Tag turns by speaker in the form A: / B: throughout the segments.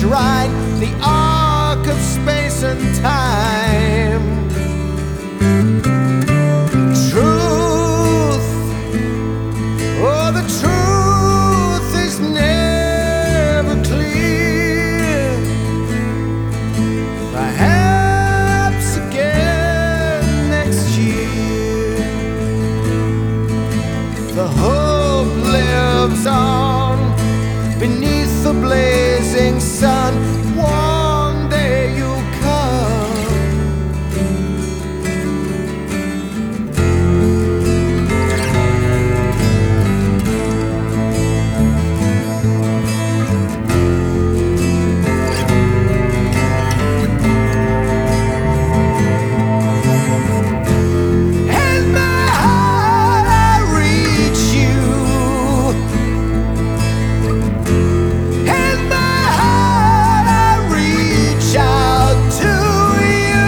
A: shrine, the ark of space and time. Truth, oh, the truth is never clear. Perhaps again next year. The hope lives on beneath the blazing sun. One day you'll come. And my heart, I reach you. And my heart, I reach out to you.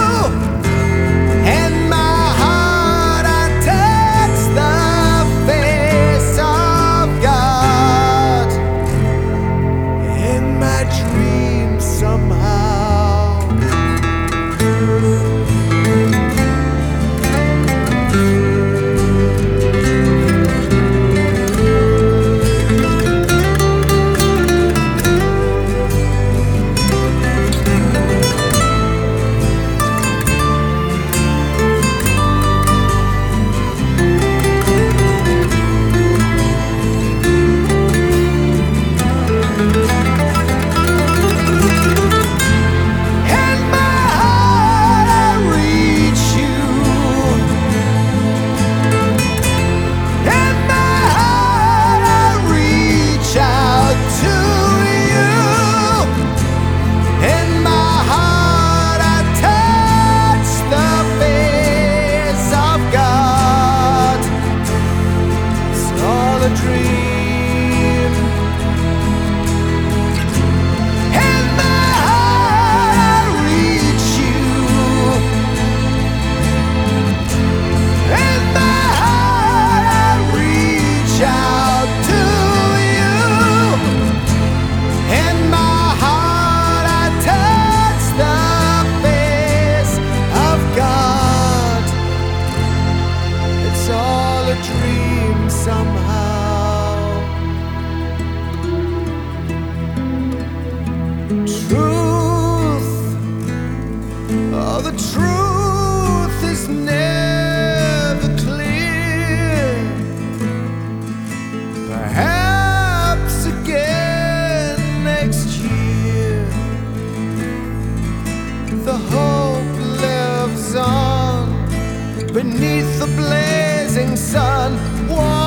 A: And my heart, I touch the face of God. In my dreams somehow. And my heart, I reach you. And my heart, I reach out to you. In my heart, I touch the face of God. It's all a dream. In my heart, I reach you. In my heart, I reach out to you. In my heart, I touch the face of God. It's all a dream somehow. Truth, oh, the truth is never clear. Perhaps again next year. The hope lives on beneath the blazing sun.